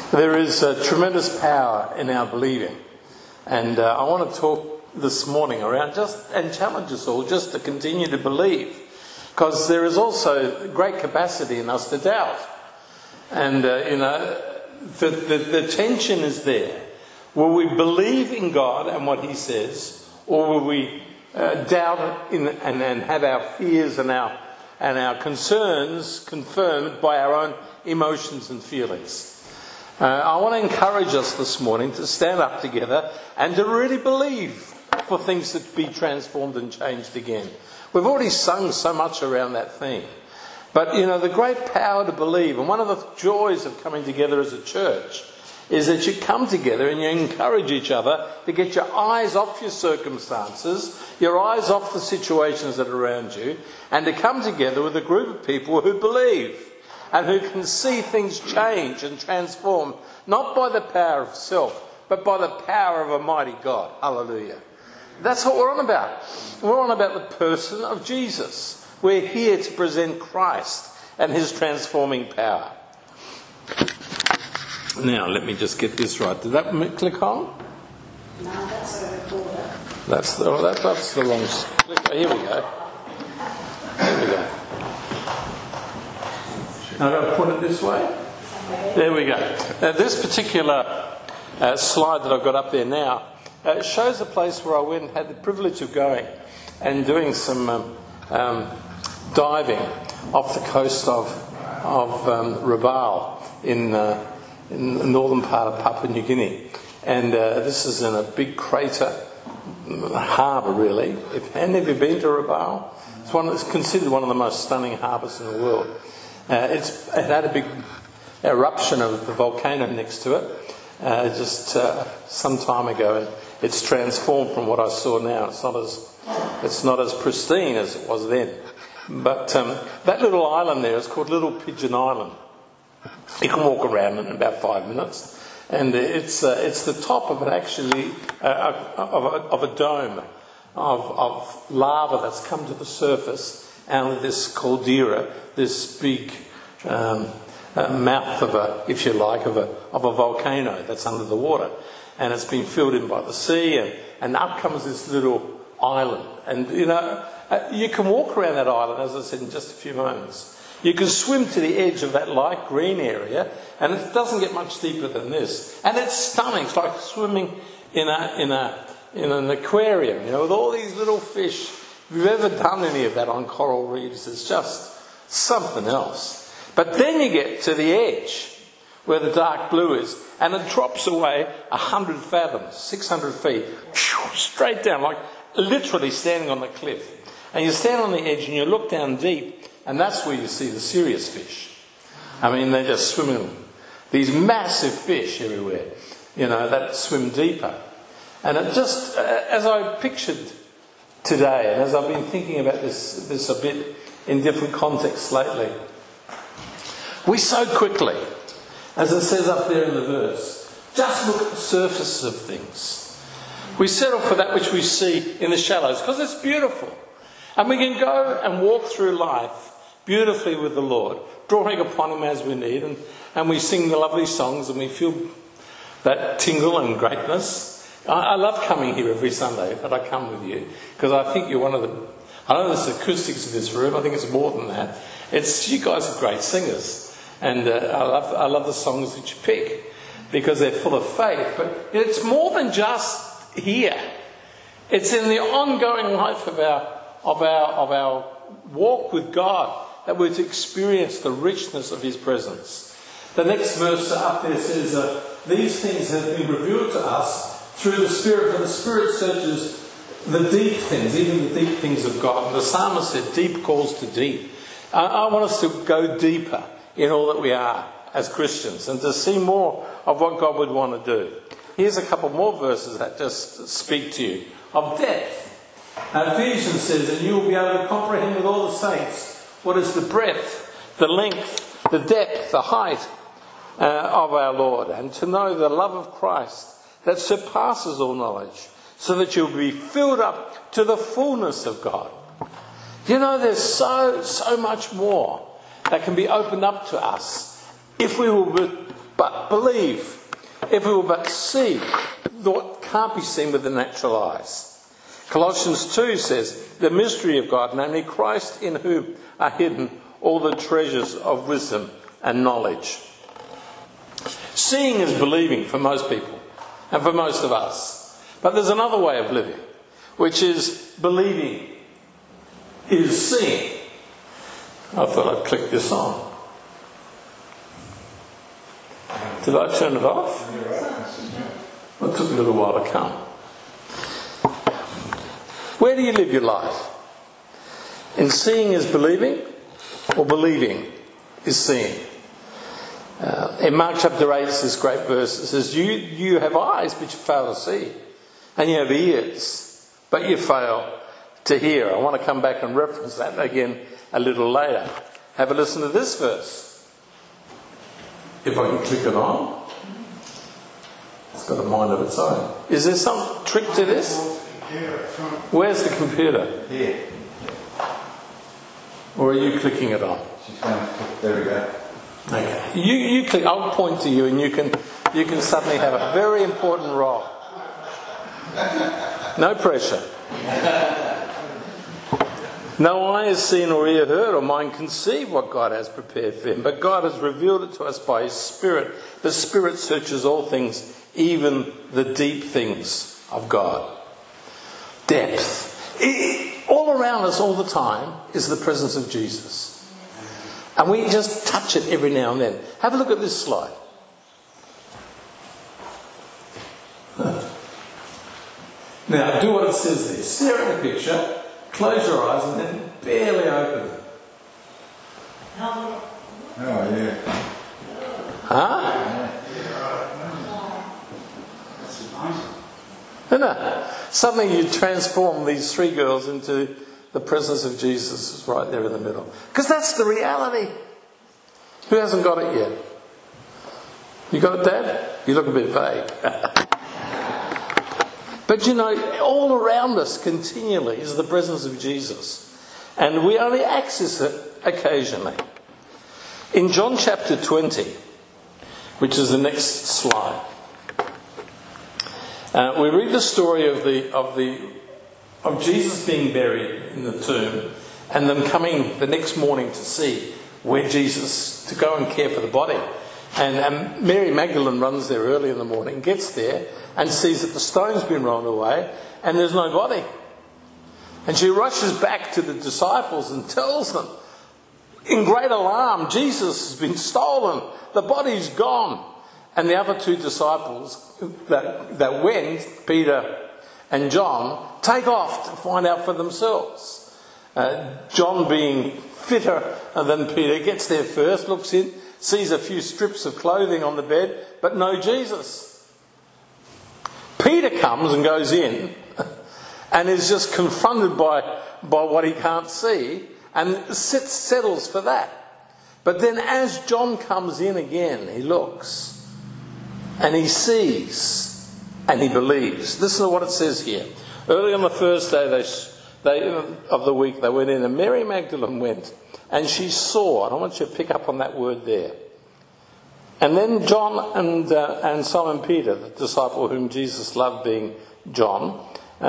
There is tremendous power in our believing, and I want to talk this morning around and challenge us all just to continue to believe, because there is also great capacity in us to doubt, and the tension is there. Will we believe in God and what He says, or will we doubt and have our fears and our concerns confirmed by our own emotions and feelings? I want to encourage us this morning to stand up together and to really believe for things to be transformed and changed again. We've already sung so much around that theme. But, the great power to believe, and one of the joys of coming together as a church, is that you come together and you encourage each other to get your eyes off your circumstances, your eyes off the situations that are around you, and to come together with a group of people who believe and who can see things change and transform, not by the power of self, but by the power of a mighty God. Hallelujah. That's what we're on about. We're on about the person of Jesus. We're here to present Christ and His transforming power. Now, let me just get this right. Did that click on? No, that's a recorder. That's the wrong click. Here we go. There we go. I've got to put it this way. There we go. Now, this particular slide that I've got up there now shows a place where I went and had the privilege of going and doing some diving off the coast of Rabaul in the northern part of Papua New Guinea. And this is in a big crater harbour, really. Have you been to Rabaul? It's considered one of the most stunning harbours in the world. It had a big eruption of the volcano next to it just some time ago, and it's transformed from what I saw now. It's not as pristine as it was then. But that little island there is called Little Pigeon Island. You can walk around in about 5 minutes, and it's the top of it actually of a dome of lava that's come to the surface out of this caldera, this big mouth of a volcano that's under the water, and it's been filled in by the sea, and up comes this little island, and you can walk around that island, as I said, in just a few moments. You can swim to the edge of that light green area, and it doesn't get much deeper than this, and it's stunning. It's like swimming in an aquarium, with all these little fish. If you've ever done any of that on coral reefs, it's just something else. But then you get to the edge, where the dark blue is, and it drops away 100 fathoms, 600 feet, straight down, like literally standing on the cliff. And you stand on the edge and you look down deep, and that's where you see the serious fish. I mean, they're just swimming. These massive fish everywhere, that swim deeper. And it just, as I pictured today, and as I've been thinking about this a bit in different contexts lately, we so quickly, as it says up there in the verse, just look at the surface of things. We settle for that which we see in the shallows, because it's beautiful. And we can go and walk through life beautifully with the Lord, drawing upon Him as we need, and we sing the lovely songs and we feel that tingle and greatness. I love coming here every Sunday, but I come with you because I think you're one of the... I know there's acoustics in this room. I think it's more than that. You guys are great singers, and I love the songs that you pick because they're full of faith. But it's more than just here. It's in the ongoing life of our walk with God that we're to experience the richness of His presence. The next verse up there says, "These things have been revealed to us through the Spirit, for the Spirit searches the deep things, even the deep things of God." And the psalmist said, deep calls to deep. I want us to go deeper in all that we are as Christians and to see more of what God would want to do. Here's a couple more verses that just speak to you of depth. Ephesians says, "And you will be able to comprehend with all the saints what is the breadth, the length, the depth, the height of our Lord, and to know the love of Christ that surpasses all knowledge, so that you'll be filled up to the fullness of God." There's so much more that can be opened up to us if we will but believe. If we will but see what can't be seen with the natural eyes. Colossians 2 says, the mystery of God, namely Christ, in whom are hidden all the treasures of wisdom and knowledge. Seeing is believing for most people and for most of us. But there's another way of living, which is believing is seeing. I thought I'd click this on. Did I turn it off? It took a little while to come. Where do you live your life? In seeing is believing, or believing is seeing? In Mark chapter 8, it's this great verse. It says, you have eyes, but you fail to see. And you have ears, but you fail to hear. I want to come back and reference that again a little later. Have a listen to this verse. If I can click it on. It's got a mind of its own. Is there some trick to this? Where's the computer? Here. Or are you clicking it on? She's going to click. There we go. Okay. You click. I'll point to you, and you can suddenly have a very important role. No pressure. No eye has seen or ear heard or mind conceived what God has prepared for him. But God has revealed it to us by his Spirit. The Spirit searches all things, even the deep things of God. Depth. All around us all the time is the presence of Jesus. And we just touch it every now and then. Have a look at this slide. Now, do what it says there. Stare at the picture. Close your eyes and then barely open them. Oh, yeah. Huh? That's amazing. Isn't it? Suddenly you transform these three girls into the presence of Jesus right there in the middle. Because that's the reality. Who hasn't got it yet? You got it, Dad? You look a bit vague. But you know, all around us continually is the presence of Jesus. And we only access it occasionally. In John chapter 20, which is the next slide, we read the story of Jesus being buried in the tomb and them coming the next morning to see where Jesus, to go and care for the body. And Mary Magdalene runs there early in the morning, gets there and sees that the stone's been rolled away and there's no body. And she rushes back to the disciples and tells them, in great alarm, Jesus has been stolen, the body's gone. And the other two disciples that went, Peter and John, take off to find out for themselves. John, being fitter than Peter, gets there first, looks in, sees a few strips of clothing on the bed, but no Jesus. Peter comes and goes in and is just confronted by what he can't see and settles for that. But then as John comes in again, he looks and he sees and he believes. Listen to what it says here. Early on the first day of the week, they went in, and Mary Magdalene went and she saw, and I want you to pick up on that word there. And then John and Simon Peter, the disciple whom Jesus loved, being John,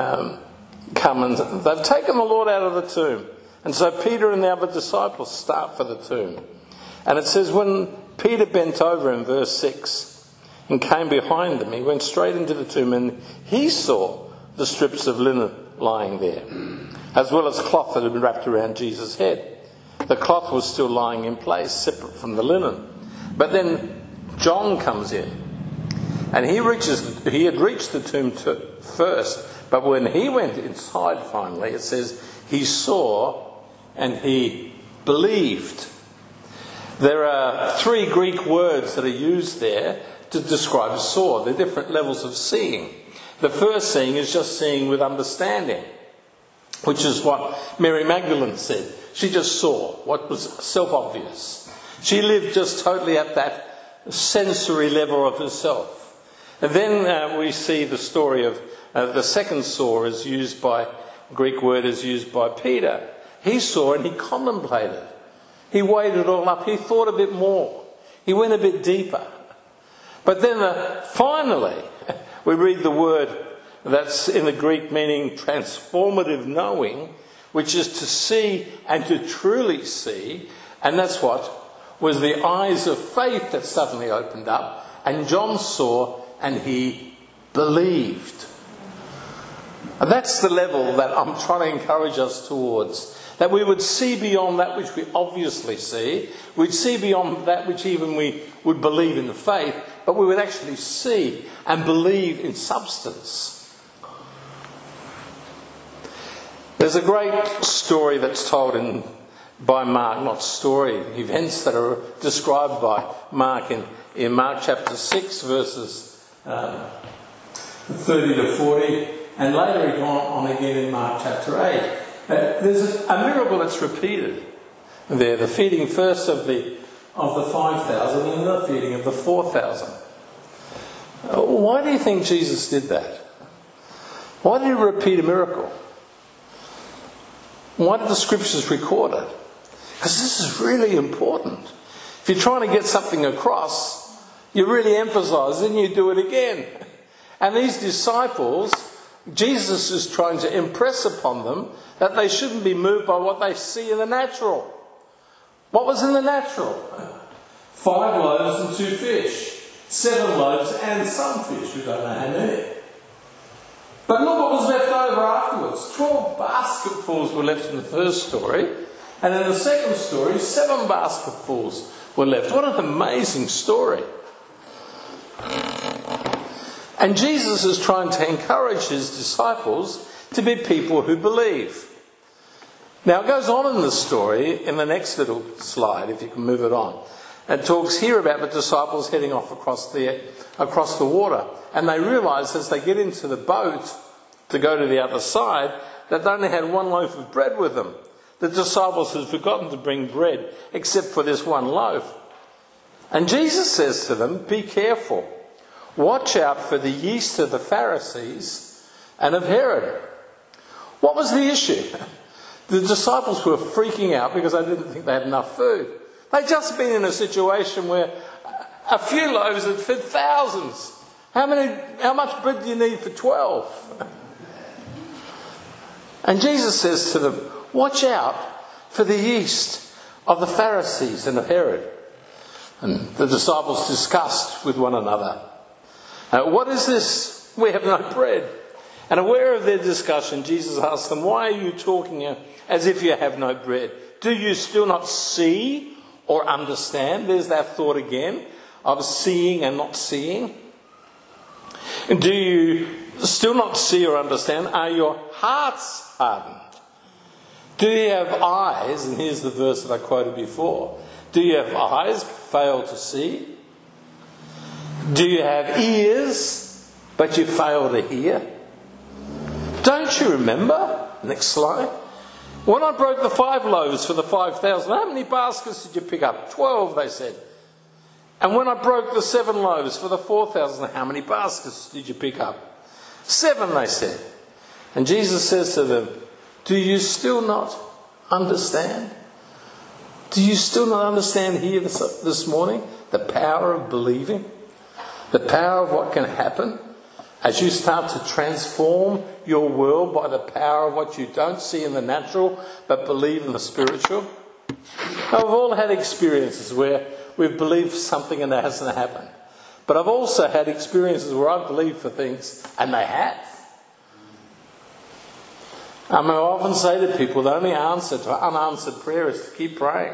come, and they've taken the Lord out of the tomb. And so Peter and the other disciples start for the tomb. And it says, when Peter bent over in verse 6 and came behind them, he went straight into the tomb and he saw the strips of linen lying there, as well as cloth that had been wrapped around Jesus' head. The cloth was still lying in place, separate from the linen. But then John comes in, and he had reached the tomb first, but when he went inside finally, it says he saw and he believed. There are three Greek words that are used there to describe saw. They're different levels of seeing. The first seeing is just seeing with understanding, which is what Mary Magdalene said. She just saw what was self-obvious. She lived just totally at that sensory level of herself. And then we see the story of the second saw is used by, Greek word is used by Peter. He saw and he contemplated. He weighed it all up. He thought a bit more. He went a bit deeper. But then finally, we read the word that's in the Greek meaning transformative knowing, which is to see and to truly see. And that's what was the eyes of faith that suddenly opened up. And John saw and he believed. And that's the level that I'm trying to encourage us towards. That we would see beyond that which we obviously see. We'd see beyond that which even we would believe in faith. But we would actually see and believe in substance. There's a great story that's told by Mark, not story, events that are described by Mark in Mark chapter 6 verses 30 to 40, and later he gone on again in Mark chapter 8. There's a miracle that's repeated there, the feeding first of the 5,000 and the feeding of the 4,000. Why do you think Jesus did that? Why did he repeat a miracle? Why did the scriptures record it? Because this is really important. If you're trying to get something across, you really emphasise and you do it again. And these disciples, Jesus is trying to impress upon them that they shouldn't be moved by what they see in the natural. What was in the natural? 5 loaves and 2 fish. 7 loaves and some fish. We don't know how many. But look what was left over afterwards. 12 basketfuls were left in the first story. And in the second story, 7 basketfuls were left. What an amazing story. And Jesus is trying to encourage his disciples to be people who believe. Now it goes on in the story, in the next little slide, if you can move it on. It talks here about the disciples heading off across the water. And they realise as they get into the boat to go to the other side, that they only had 1 loaf of bread with them. The disciples had forgotten to bring bread, except for this 1 loaf. And Jesus says to them, be careful. Watch out for the yeast of the Pharisees and of Herod. What was the issue? The disciples were freaking out because they didn't think they had enough food. They'd just been in a situation where a few loaves had fed thousands. How much bread do you need for 12? And Jesus says to them, watch out for the yeast of the Pharisees and of Herod. And the disciples discussed with one another, what is this? We have no bread. And aware of their discussion, Jesus asked them, why are you talking as if you have no bread? Do you still not see or understand? There's that thought again of seeing and not seeing. And do you still not see or understand? Are your hearts hardened? Do you have eyes? And here's the verse that I quoted before. Do you have eyes but fail to see? Do you have ears but you fail to hear? Don't you remember? Next slide. When I broke the 5 loaves for the 5,000, how many baskets did you pick up? 12, they said. And when I broke the 7 loaves for the 4,000, how many baskets did you pick up? 7, they said. And Jesus says to them, do you still not understand? Do you still not understand here this morning the power of believing? The power of what can happen as you start to transform your world by the power of what you don't see in the natural but believe in the spiritual? Now, we've all had experiences where we've believed something and it hasn't happened. But I've also had experiences where I've believed for things and they have. I often say to people, the only answer to unanswered prayer is to keep praying.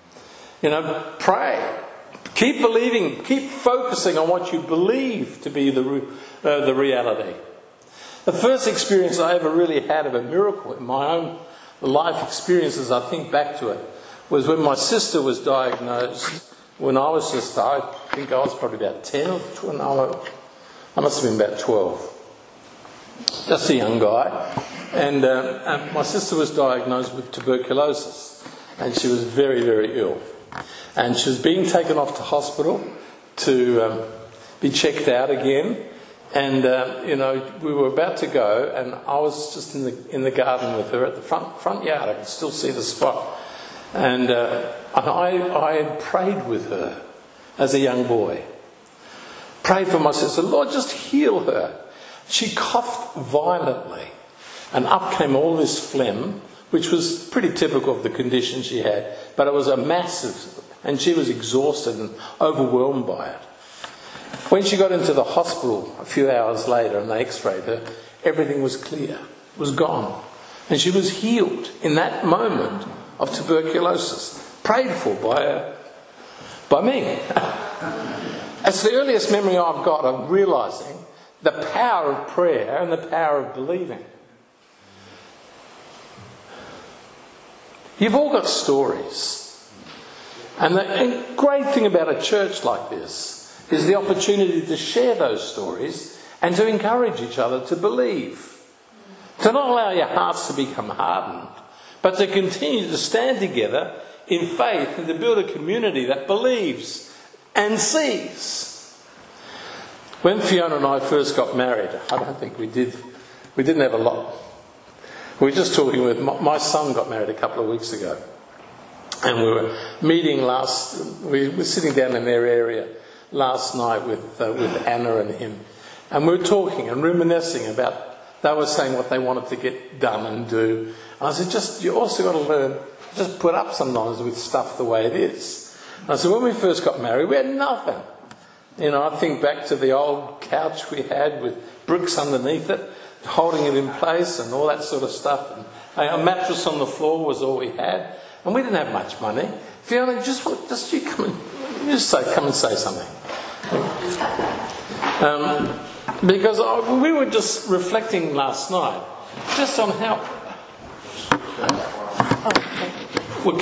Pray. Keep believing. Keep focusing on what you believe to be the reality. The first experience I ever really had of a miracle in my own life experiences, I think back to it, was when my sister was diagnosed. When I was I think I was probably about 10 or 12. I must have been about 12. Just a young guy. And my sister was diagnosed with tuberculosis. And she was very, very ill. And she was being taken off to hospital to be checked out again. And, we were about to go, and I was just in the garden with her at the front yard. I could still see the spot. And I had prayed with her as a young boy. prayed for my sister, Lord, just heal her. She coughed violently, and up came all this phlegm, which was pretty typical of the condition she had, but it was a massive, and she was exhausted and overwhelmed by it. When she got into the hospital a few hours later and they x-rayed her, everything was clear, it was gone. And she was healed in that moment of tuberculosis, prayed for by me. It's the earliest memory I've got of realising the power of prayer and the power of believing. You've all got stories. And the great thing about a church like this is the opportunity to share those stories and to encourage each other to believe. To not allow your hearts to become hardened, but to continue to stand together in faith and to build a community that believes and sees. When Fiona and I first got married, I don't think we didn't have a lot. We were just talking with, my son got married a couple of weeks ago. And we were meeting we were sitting down in their area last night with Anna and him. And we were talking and reminiscing about, they were saying what they wanted to get done and do. And I said, you also got to learn, just put up sometimes with stuff the way it is. And I said, when we first got married, we had nothing. You know, I think back to the old couch we had with bricks underneath it, holding it in place and all that sort of stuff. And a mattress on the floor was all we had. And we didn't have much money. Fiona, you come and say something. Because we were just reflecting last night, just on how. Well,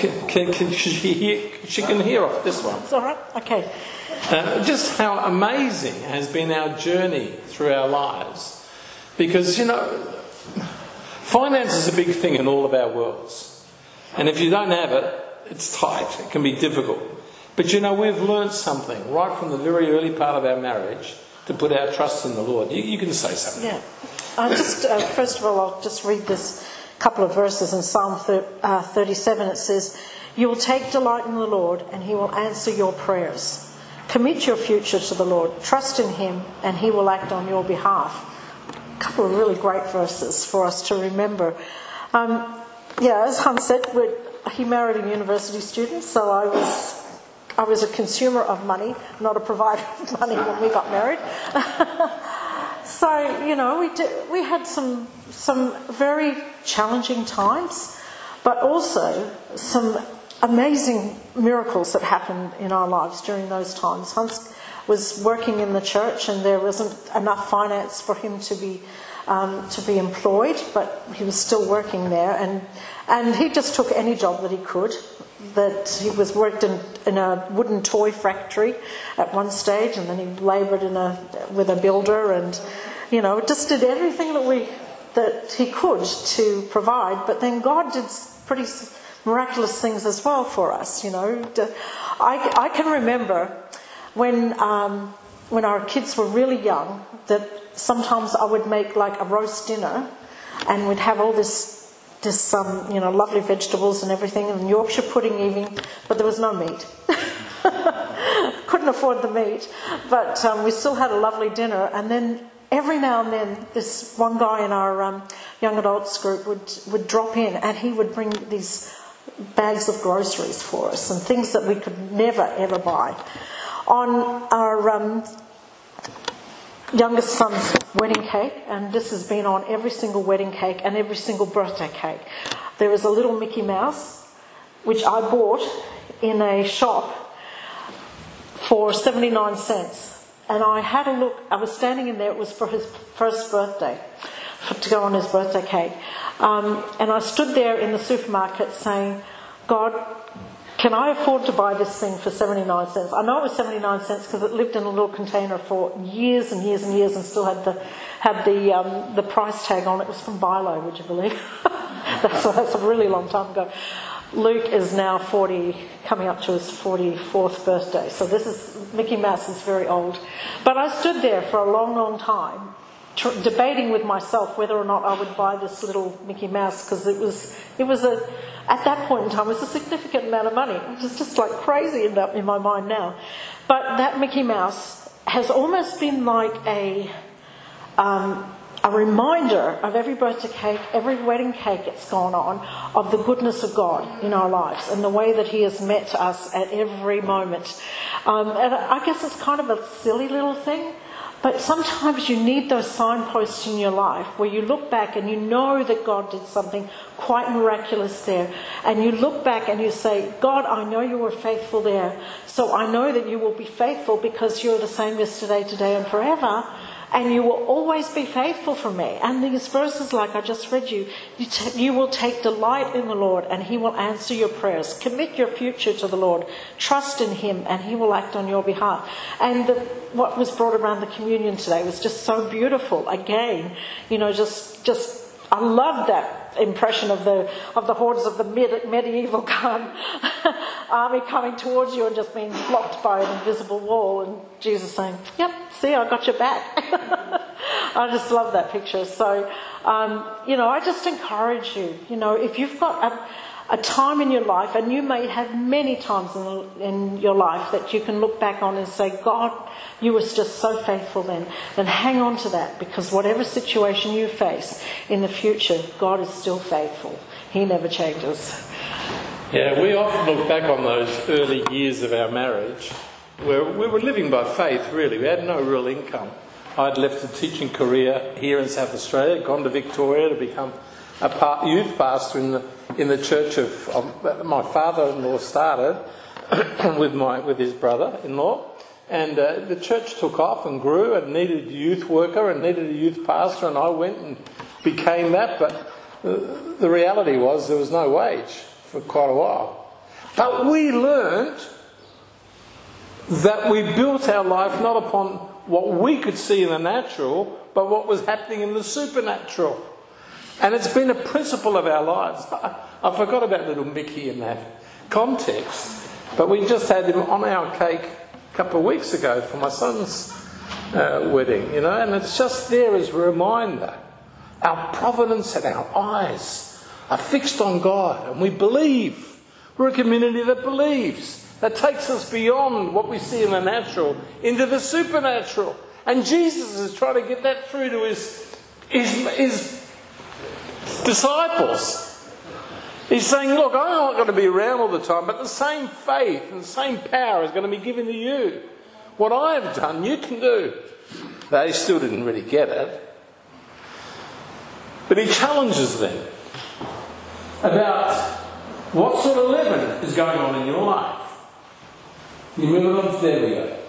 she can hear off this one. It's all right. Okay. Just how amazing has been our journey through our lives, because finance is a big thing in all of our worlds, and if you don't have it, it's tight. It can be difficult. But we've learned something right from the very early part of our marriage to put our trust in the Lord. You can say something. Yeah. First of all, I'll just read this couple of verses in Psalm 37. It says, "You will take delight in the Lord, and he will answer your prayers. Commit your future to the Lord. Trust in him, and he will act on your behalf." A couple of really great verses for us to remember. As Hans said, he married a university student, so I was a consumer of money, not a provider of money when we got married. So, we had some very challenging times, but also some amazing miracles that happened in our lives during those times. Hans was working in the church and there wasn't enough finance for him to be employed, but he was still working there, and he just took any job that he could. That he worked in a wooden toy factory at one stage, and then he laboured with a builder, and just did everything that he could to provide. But then God did pretty miraculous things as well for us. I can remember when our kids were really young that sometimes I would make like a roast dinner, and we'd have all this lovely vegetables and everything, and Yorkshire pudding even, but there was no meat. Couldn't afford the meat, but we still had a lovely dinner. And then every now and then, this one guy in our young adults group would drop in, and he would bring these bags of groceries for us and things that we could never ever buy. On our youngest son's wedding cake, and this has been on every single wedding cake and every single birthday cake, there is a little Mickey Mouse, which I bought in a shop for 79 cents. And I had a look, I was standing in there, it was for his first birthday, to go on his birthday cake. And I stood there in the supermarket saying, God, can I afford to buy this thing for 79 cents? I know it was 79 cents because it lived in a little container for years and years and years and still had the price tag on it. It was from Bilo, would you believe? That's a really long time ago. Luke is now 40, coming up to his 44th birthday. So Mickey Mouse is very old. But I stood there for a long, long time debating with myself whether or not I would buy this little Mickey Mouse, because it was at that point in time, it was a significant amount of money. It was just like crazy in my mind now. But that Mickey Mouse has almost been like a reminder of every birthday cake, every wedding cake that's gone on, of the goodness of God in our lives and the way that He has met us at every moment. And I guess it's kind of a silly little thing, but sometimes you need those signposts in your life where you look back and you know that God did something quite miraculous there. And you look back and you say, God, I know you were faithful there. So I know that you will be faithful because you're the same yesterday, today and forever. And you will always be faithful for me. And these verses like I just read you will take delight in the Lord and He will answer your prayers. Commit your future to the Lord. Trust in Him and He will act on your behalf. And what was brought around the communion today was just so beautiful. Again, I love that impression of the hordes of the medieval army coming towards you and just being blocked by an invisible wall, and Jesus saying, "Yep, see, I got your back." I just love that picture. So, I just encourage you. If you've got a time in your life, and you may have many times in your life that you can look back on and say, God, you were just so faithful then hang on to that, because whatever situation you face in the future, God is still faithful. He never changes. Yeah, we often look back on those early years of our marriage where we were living by faith, really. We had no real income. I'd left a teaching career here in South Australia, gone to Victoria to become a youth pastor in the church of my father-in-law started with his brother-in-law, and the church took off and grew and needed a youth worker and needed a youth pastor, and I went and became that. But the reality was there was no wage for quite a while. But we learned that we built our life not upon what we could see in the natural, but what was happening in the supernatural. And it's been a principle of our lives. I forgot about little Mickey in that context, but we just had him on our cake a couple of weeks ago for my son's wedding, and it's just there as a reminder. Our providence and our eyes are fixed on God, and we believe. We're a community that believes, that takes us beyond what we see in the natural into the supernatural. And Jesus is trying to get that through to his disciples. He's saying, look, I'm not going to be around all the time, but the same faith and the same power is going to be given to you. What I have done, you can do. They still didn't really get it. But he challenges them about what sort of leaven is going on in your life. You remember them? There we go.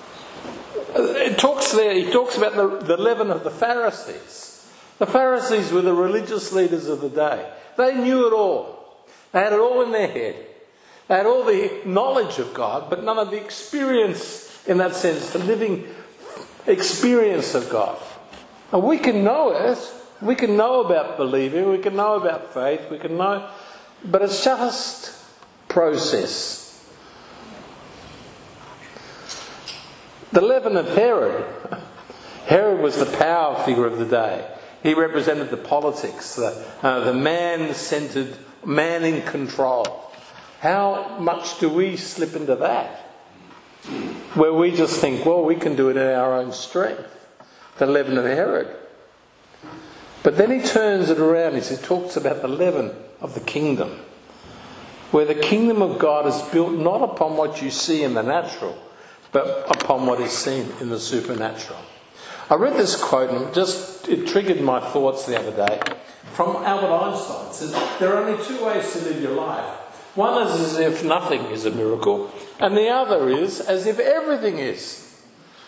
He talks about the leaven of the Pharisees. The Pharisees were the religious leaders of the day. They knew it all. They had it all in their head. They had all the knowledge of God, but none of the experience in that sense, the living experience of God. And we can know it. We can know about believing. We can know about faith. We can know, but it's just process. The leaven of Herod. Herod was the power figure of the day. He represented the politics, the man-centred, man in control. How much do we slip into that? Where we just think, well, we can do it in our own strength. The leaven of Herod. But then he turns it around. He talks about the leaven of the kingdom. Where the kingdom of God is built not upon what you see in the natural, but upon what is seen in the supernatural. I read this quote and it triggered my thoughts the other day from Albert Einstein. It says, there are only two ways to live your life. One is as if nothing is a miracle, and the other is as if everything is.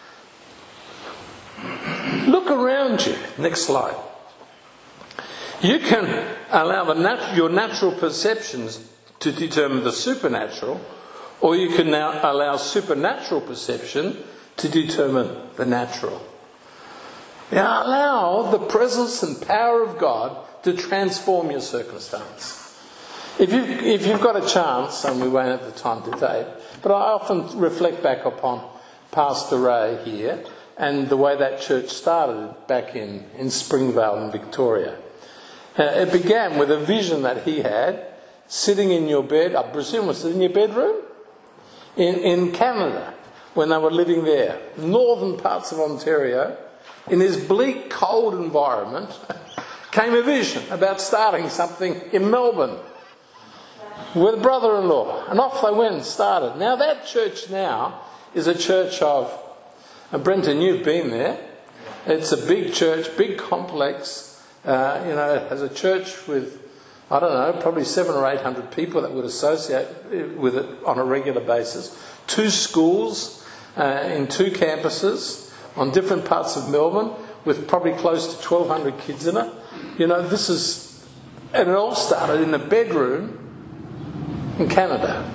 Look around you. Next slide. You can allow your natural perceptions to determine the supernatural, or you can now allow supernatural perception to determine the natural. Now allow the presence and power of God to transform your circumstance. If you've got a chance, and we won't have the time today, but I often reflect back upon Pastor Ray here and the way that church started back in Springvale in Victoria. It began with a vision that he had, sitting in your bed, I presume was it in your bedroom? In Canada. when they were living there, northern parts of Ontario, in this bleak, cold environment, came a vision about starting something in Melbourne with a brother-in-law. And off they went and started. Now that church now is a church of, and Brenton, you've been there. It's a big church, big complex. It has a church with, I don't know, probably 700 or 800 people that would associate with it on a regular basis. 2 schools in 2 campuses on different parts of Melbourne with probably close to 1,200 kids in it. This is, and it all started in a bedroom in Canada.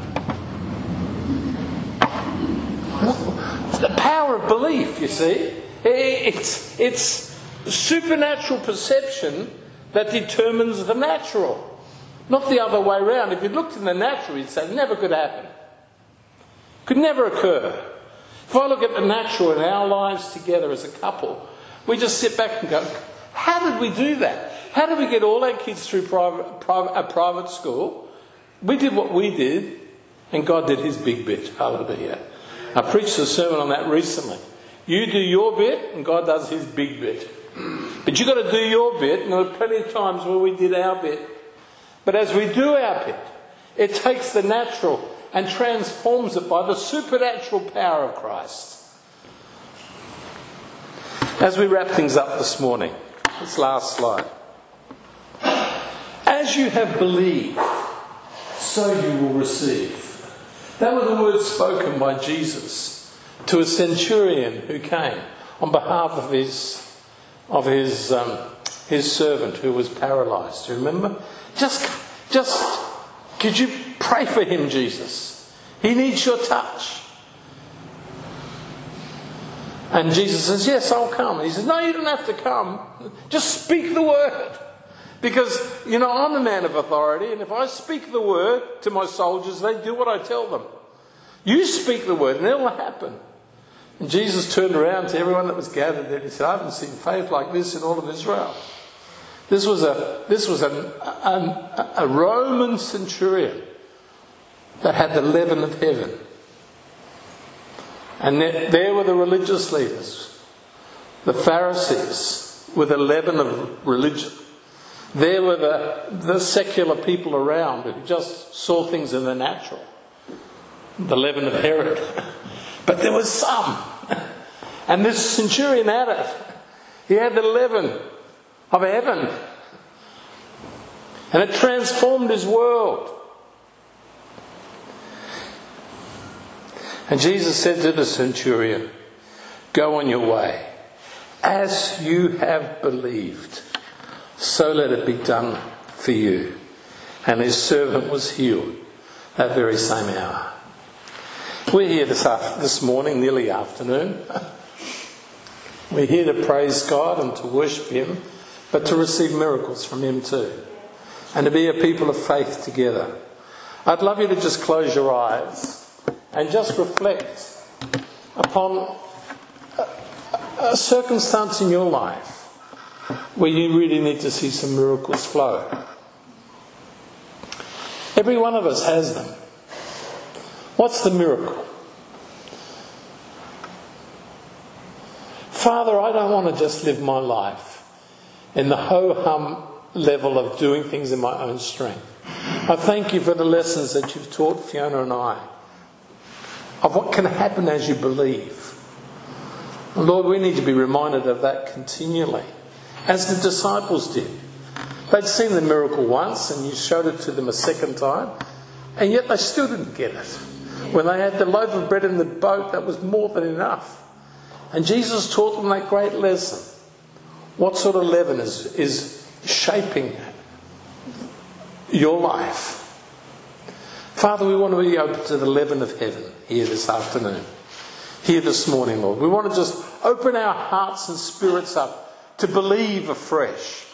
The power of belief, you see. It's supernatural perception that determines the natural, not the other way around. If you looked in the natural, you'd say it never could happen. Could never occur. If I look at the natural in our lives together as a couple, we just sit back and go, how did we do that? How did we get all our kids through a private school? We did what we did, and God did his big bit. Hallelujah. I preached a sermon on that recently. You do your bit, and God does his big bit. But you've got to do your bit, and there were plenty of times where we did our bit. But as we do our bit, it takes the natural and transforms it by the supernatural power of Christ. As we wrap things up this morning, this last slide. As you have believed, so you will receive. That were the words spoken by Jesus to a centurion who came on behalf of his servant who was paralysed. Do you remember? Just could you pray for him, Jesus? He needs your touch. And Jesus says, yes, I'll come. And he says, no, you don't have to come. Just speak the word. Because, I'm a man of authority, and if I speak the word to my soldiers, they do what I tell them. You speak the word, and it'll happen. And Jesus turned around to everyone that was gathered there, and he said, I haven't seen faith like this in all of Israel. This was a Roman centurion that had the leaven of heaven. And there were the religious leaders, the Pharisees, with the leaven of religion. There were the secular people around who just saw things in the natural. The leaven of Herod. But there was some. And this centurion had it. He had the leaven of heaven. And it transformed his world. And Jesus said to the centurion, go on your way. As you have believed, so let it be done for you. And his servant was healed that very same hour. We're here this morning, nearly afternoon. We're here to praise God and to worship him, but to receive miracles from him too. And to be a people of faith together. I'd love you to just close your eyes and just reflect upon a circumstance in your life where you really need to see some miracles flow. Every one of us has them. What's the miracle? Father, I don't want to just live my life in the ho-hum level of doing things in my own strength. I thank you for the lessons that you've taught Fiona and I of what can happen as you believe. And Lord, we need to be reminded of that continually, as the disciples did. They'd seen the miracle once and you showed it to them a second time, and yet they still didn't get it. When they had the loaf of bread in the boat, that was more than enough. And Jesus taught them that great lesson. What sort of leaven is shaping your life? Father, we want to be open to the leaven of heaven here this afternoon, here this morning, Lord. We want to just open our hearts and spirits up to believe afresh.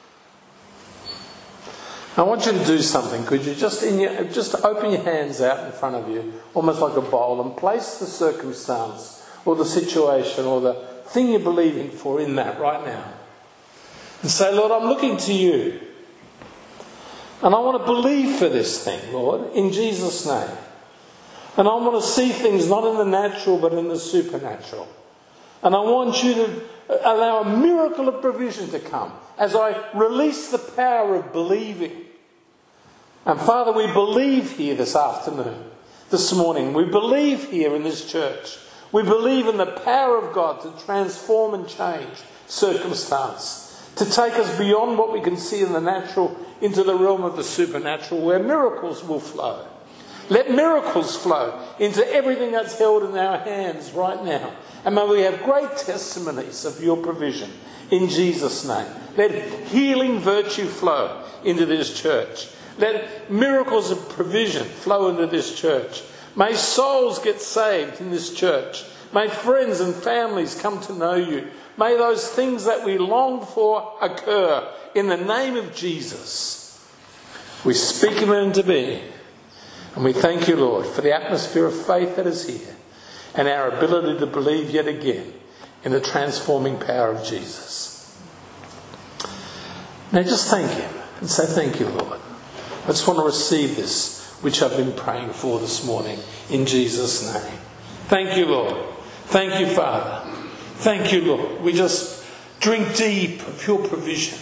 I want you to do something. Could you just open your hands out in front of you, almost like a bowl, and place the circumstance or the situation or the thing you're believing for in that right now. And say, Lord, I'm looking to you. And I want to believe for this thing, Lord, in Jesus' name. And I want to see things not in the natural but in the supernatural. And I want you to allow a miracle of provision to come as I release the power of believing. And Father, we believe here this afternoon, this morning. We believe here in this church. We believe in the power of God to transform and change circumstance, to take us beyond what we can see in the natural into the realm of the supernatural, where miracles will flow. Let miracles flow into everything that's held in our hands right now. And may we have great testimonies of your provision in Jesus' name. Let healing virtue flow into this church. Let miracles of provision flow into this church. May souls get saved in this church. May friends and families come to know you. May those things that we long for occur in the name of Jesus. We speak them into being. And we thank you, Lord, for the atmosphere of faith that is here and our ability to believe yet again in the transforming power of Jesus. Now just thank him and say, thank you, Lord. I just want to receive this, which I've been praying for this morning, in Jesus' name. Thank you, Lord. Thank you, Father. Thank you, Lord. We just drink deep of your provision.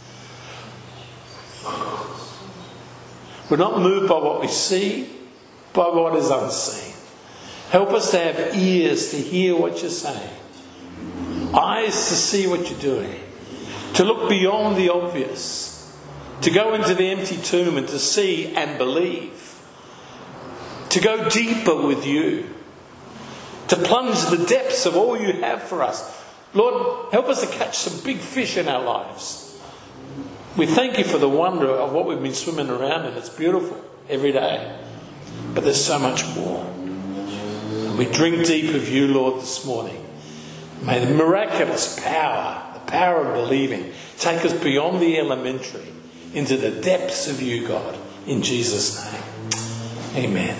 We're not moved by what we see, by what is unseen. Help us to have ears to hear what you're saying, eyes to see what you're doing, to look beyond the obvious, to go into the empty tomb and to see and believe, to go deeper with you, to plunge the depths of all you have for us. Lord, help us to catch some big fish in our lives. We thank you for the wonder of what we've been swimming around in. It's beautiful every day. But there's so much more. And we drink deep of you, Lord, this morning. May the miraculous power, the power of believing, take us beyond the elementary into the depths of you, God. In Jesus' name. Amen.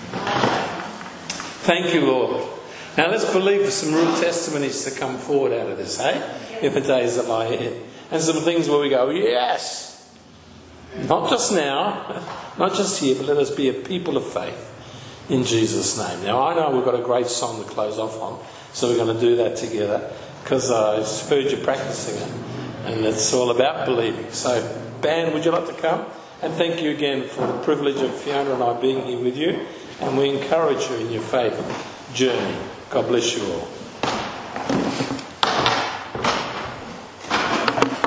Thank you, Lord. Now let's believe for some real testimonies to come forward out of this, eh? In the days that lie ahead. And some things where we go, yes. Not just now, not just here, but let us be a people of faith in Jesus' name. Now I know we've got a great song to close off on, so we're going to do that together because I heard you practicing it. And it's all about believing. So, band, would you like to come? And thank you again for the privilege of Fiona and I being here with you. And we encourage you in your faith journey. God bless you all.